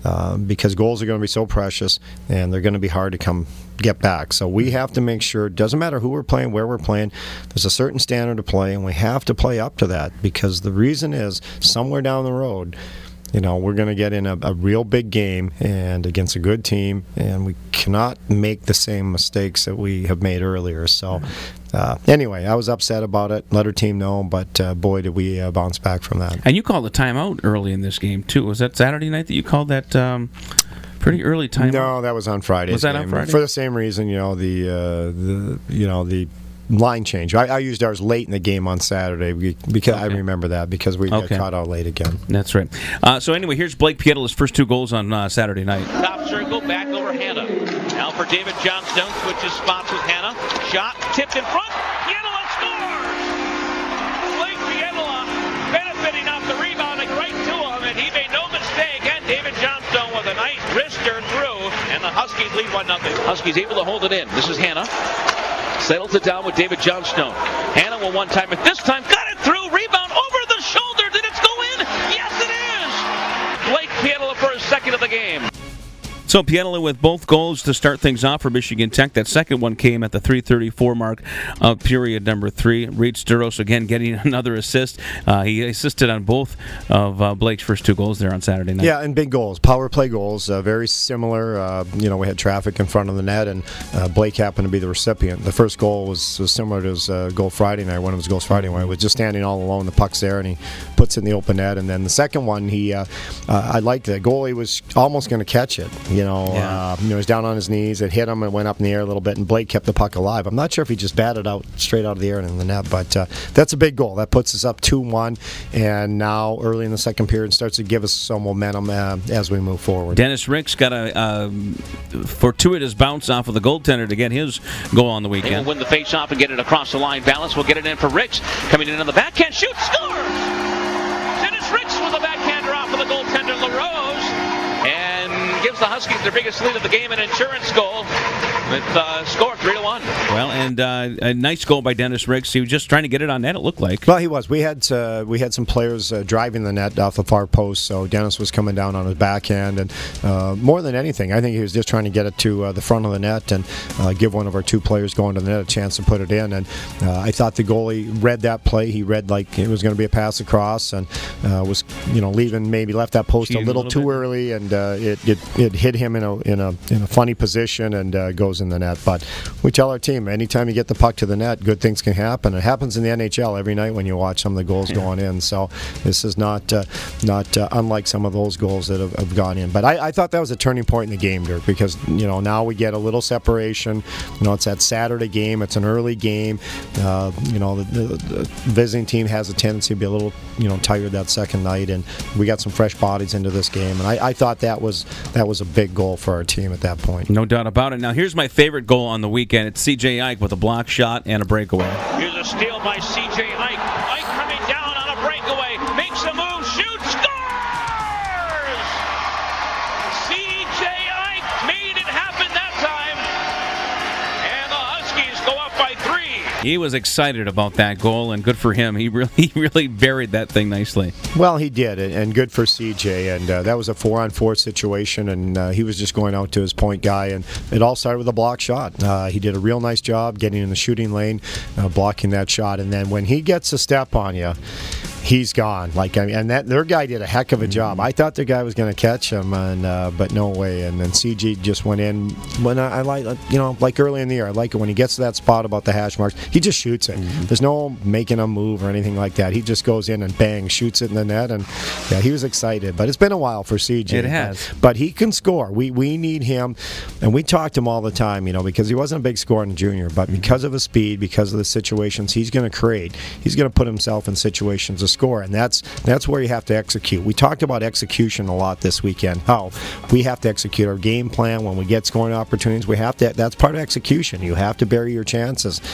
because goals are going to be so precious, and they're going to be hard to get back. So we have to make sure, it doesn't matter who we're playing, where we're playing, there's a certain standard to play, and we have to play up to that, because the reason is, somewhere down the road, we're going to get in a real big game and against a good team, and we cannot make the same mistakes that we have made earlier. So anyway, I was upset about it, let our team know, but boy, did we bounce back from that. And you called a timeout early in this game, too. Was that Saturday night that you called that pretty early timeout? No, that was on Friday. Was that on Friday? For the same reason, the line change. I used ours late in the game on Saturday because I remember that, because we got caught out late again. That's right. So anyway, here's Blake Pietala's first 2 goals on Saturday night. Top circle, back over Hannah. Now for David Johnstone, switches spots with Hannah. Shot, tipped in front. Pietala scores! Blake Pietala benefiting off the rebounding right to him, and he made no mistake. And David Johnstone with a nice wrister through, and the Huskies lead 1-0. Huskies able to hold it in. This is Hannah. Settles it down with David Johnstone. Hannah will one time, but this time got it through. Rebound over the shoulder. Did it go in? Yes, it is. Blake Pietala for his second of the game. So Pietala with both goals to start things off for Michigan Tech. That second one came at the 3:34 mark of period number 3. Reed Sturos again getting another assist. He assisted on both of Blake's first 2 goals there on Saturday night. Yeah, and big goals, power play goals, very similar. We had traffic in front of the net, and Blake happened to be the recipient. The first goal was similar to his goal Friday night, one of his goals Friday night. He was just standing all alone, the puck's there, and he puts it in the open net. And then the second one, I liked it. The goalie was almost going to catch it. He was down on his knees. It hit him and went up in the air a little bit, and Blake kept the puck alive. I'm not sure if he just batted out straight out of the air and in the net, but that's a big goal. That puts us up 2-1, and now early in the second period starts to give us some momentum as we move forward. Dennis Ricks got a fortuitous bounce off of the goaltender to get his goal on the weekend. They will win the face-off and get it across the line. Balance will get it in for Ricks. Coming in on the backhand, shoot, scores! Dennis Ricks with a backhander off of the goaltender, LaRose, and gives the Huskies their biggest lead of the game, an insurance goal with score 3-1. Well, and a nice goal by Dennis Ricks. He was just trying to get it on net, it looked like. Well, he was. We had some players driving the net off the far post, so Dennis was coming down on his backhand, and more than anything, I think he was just trying to get it to the front of the net and give one of our 2 players going to the net a chance to put it in. And I thought the goalie read that play. He read like it was going to be a pass across, and was maybe left that post a little too early, and it hit him in a funny position and goes in the net. But we tell our team, anytime you get the puck to the net, good things can happen. It happens in the NHL every night when you watch some of the goals going in. So this is not unlike some of those goals that have gone in. But I thought that was a turning point in the game, Dirk, because now we get a little separation. It's that Saturday game. It's an early game. The visiting team has a tendency to be a little tired that second night, and we got some fresh bodies into this game. And I thought that was a big goal for our team at that point. No doubt about it. Now here's my favorite goal on the weekend. It's C.J. Ike with a block shot and a breakaway. Here's a steal by C.J. Ike. Ike coming down on a breakaway, makes a move, shoots, scores! C.J. Ike made it happen that time, and the Huskies go up by 3. He was excited about that goal, and good for him. He really buried that thing nicely. Well, he did, and good for CJ. And that was a 4-on-4 situation, and he was just going out to his point guy, and it all started with a block shot. He did a real nice job getting in the shooting lane, blocking that shot, and then when he gets a step on you, he's gone. And their guy did a heck of a job. I thought the guy was going to catch him, but no way. And then CG just went in. When I like early in the year, I like it when he gets to that spot about the hash marks. He just shoots it. There's no making a move or anything like that. He just goes in and bang, shoots it in the net. And yeah, he was excited. But it's been a while for CG. It has. But he can score. We need him, and we talk to him all the time. Because he wasn't a big scorer in junior, but because of his speed, because of the situations he's going to create, he's going to put himself in situations to score, and that's where you have to execute. We talked about execution a lot this weekend. How we have to execute our game plan when we get scoring opportunities. That's part of execution. You have to bury your chances, and he had a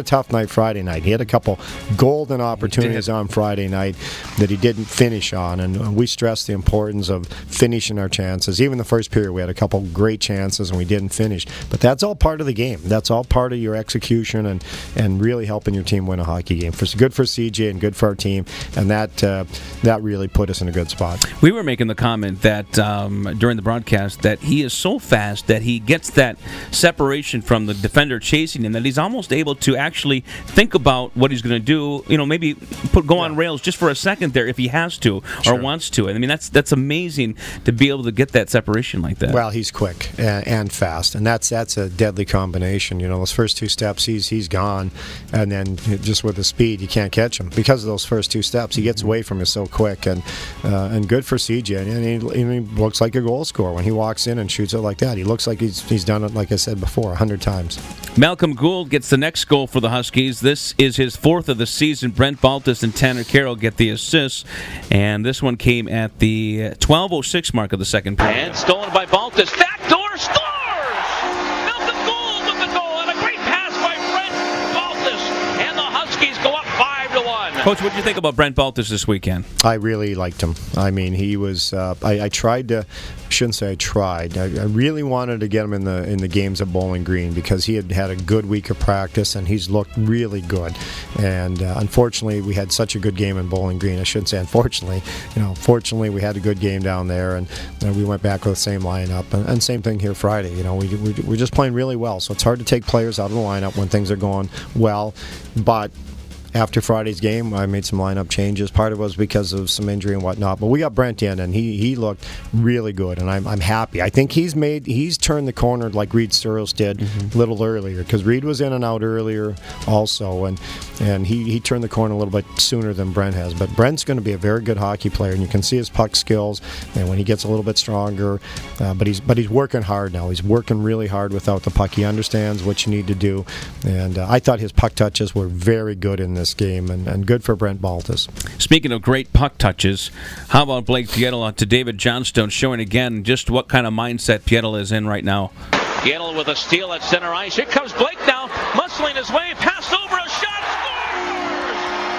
tough night Friday night. He had a couple golden opportunities on Friday night that he didn't finish on, and we stressed the importance of finishing our chances. Even the first period, we had a couple great chances and we didn't finish. But that's all part of the game. That's all part of your execution and really helping your team win a hockey game. It's good for CJ and good for our team, and that really put us in a good spot. We were making the comment that during the broadcast that he is so fast that he gets that separation from the defender chasing him, that he's almost able to actually think about what he's going to do, maybe go on rails just for a second there if he has to or wants to. And I mean, that's amazing to be able to get that separation like that. Well, he's quick and fast, and that's a deadly combination. Those first two steps, he's gone, and then just with the speed, you can't catch him because of those first two steps. He gets away from you so quick, and good for CJ. And he looks like a goal scorer when he walks in and shoots it like that. He looks like he's done it, like I said before, 100 times. Malcolm Gould gets the next goal for the Huskies. This is his fourth of the season. Brent Baltus and Tanner Carroll get the assists, and this one came at the 12:06 mark of the second period. And stolen by Baltus. Backdoor scores! Malcolm Gould with the goal, and a great pass by Brent Baltus. And the Huskies go up 5-1. Coach, what did you think about Brent Baltus this weekend? I really liked him. I mean, he was. I tried to. Shouldn't say I tried. I really wanted to get him in the games at Bowling Green because he had a good week of practice and he's looked really good. And unfortunately, we had such a good game in Bowling Green. I shouldn't say unfortunately. Fortunately, we had a good game down there, and we went back with the same lineup. And same thing here Friday. We're just playing really well. So it's hard to take players out of the lineup when things are going well, but after Friday's game, I made some lineup changes. Part of it was because of some injury and whatnot. But we got Brent in, and he looked really good, and I'm happy. I think he's turned the corner like Reed Sturros did a little earlier, because Reed was in and out earlier also, and he turned the corner a little bit sooner than Brent has. But Brent's going to be a very good hockey player, and you can see his puck skills, and when he gets a little bit stronger. But he's working hard now. He's working really hard without the puck. He understands what you need to do, and I thought his puck touches were very good in this game, and good for Brent Baltus. Speaking of great puck touches, how about Blake Pietila to David Johnstone, showing again just what kind of mindset Pietila is in right now. Pietila with a steal at center ice. Here comes Blake now, muscling his way, pass over, a shot, scores!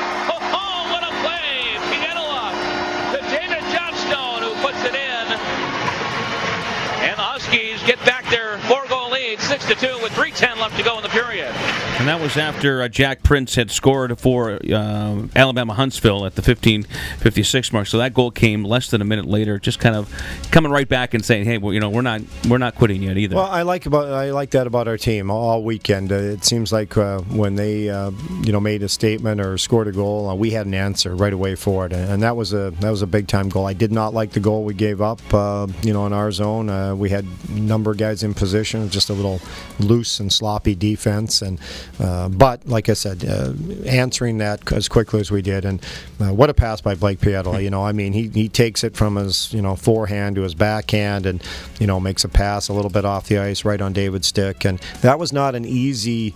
Oh, what a play! Pietila to David Johnstone, who puts it in. And the Huskies get back their 4-goal lead, 6-2, with 3:10 left to go in the period. And that was after Jack Prince had scored for Alabama Huntsville at the 15:56 mark. So that goal came less than a minute later, just kind of coming right back and saying, "Hey, well, we're not quitting yet either." Well, I like that about our team all weekend. It seems like when they made a statement or scored a goal, we had an answer right away for it, and that was a big time goal. I did not like the goal we gave up. In our zone, we had a number of guys in position, just a little loose and sloppy defense, and. But like I said, answering that as quickly as we did, and what a pass by Blake Pietila. I mean, he takes it from his forehand to his backhand, and makes a pass a little bit off the ice right on David's stick, and that was not an easy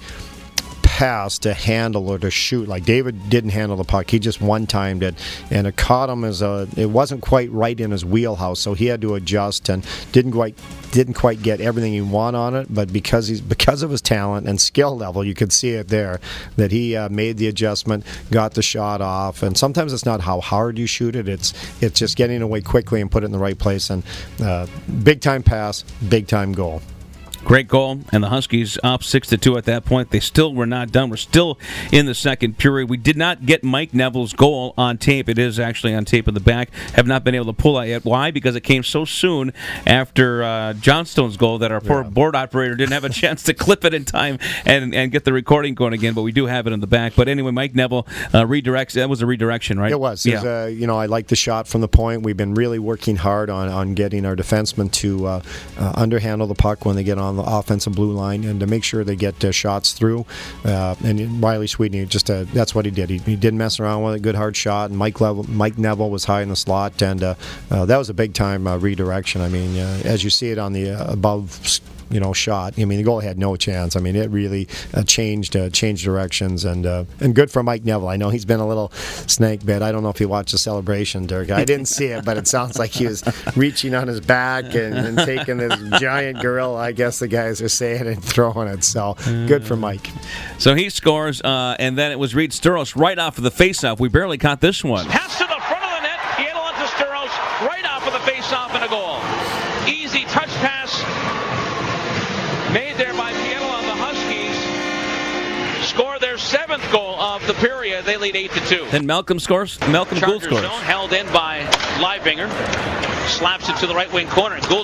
pass to handle or to shoot. Like, David didn't handle the puck. He just one-timed it, and it caught him it wasn't quite right in his wheelhouse, so he had to adjust and didn't quite get everything he wanted on it, but because of his talent and skill level, you could see it there, that he made the adjustment, got the shot off, and sometimes it's not how hard you shoot it, it's just getting away quickly and put it in the right place, and big-time pass, big-time goal. Great goal, and the Huskies up 6-2 at that point. They still were not done. We're still in the second period. We did not get Mike Neville's goal on tape. It is actually on tape in the back. Have not been able to pull that yet. Why? Because it came so soon after Johnstone's goal that our poor board operator didn't have a chance to clip it in time and get the recording going again, but we do have it in the back. But anyway, Mike Neville redirects. That was a redirection, right? It was. Yeah. I like the shot from the point. We've been really working hard on getting our defensemen to underhandle the puck when they get on the offensive blue line, and to make sure they get shots through. And Riley Sweeney, that's what he did. He didn't mess around with it. Good hard shot. And Mike Neville was high in the slot, and that was a big time redirection. I mean, as you see it on the above shot. I mean, the goal had no chance. I mean, it really changed directions, and good for Mike Neville. I know he's been a little snake bit. I don't know if you watched the celebration, Dirk. I didn't see it, but it sounds like he was reaching on his back and taking this giant gorilla, I guess the guys are saying, and throwing it. So good for Mike. So he scores, and then it was Reed Sturros right off of the faceoff. We barely caught this one. Pass to the front of the net. Pianola to Sturros right off of the faceoff and a goal. Easy touch pass made there by Pianola on the Huskies. Score their 7th goal of the period. They lead 8-2. Then Malcolm Gould scores. Zone held in by Leibinger. Slaps it to the right wing corner. Gould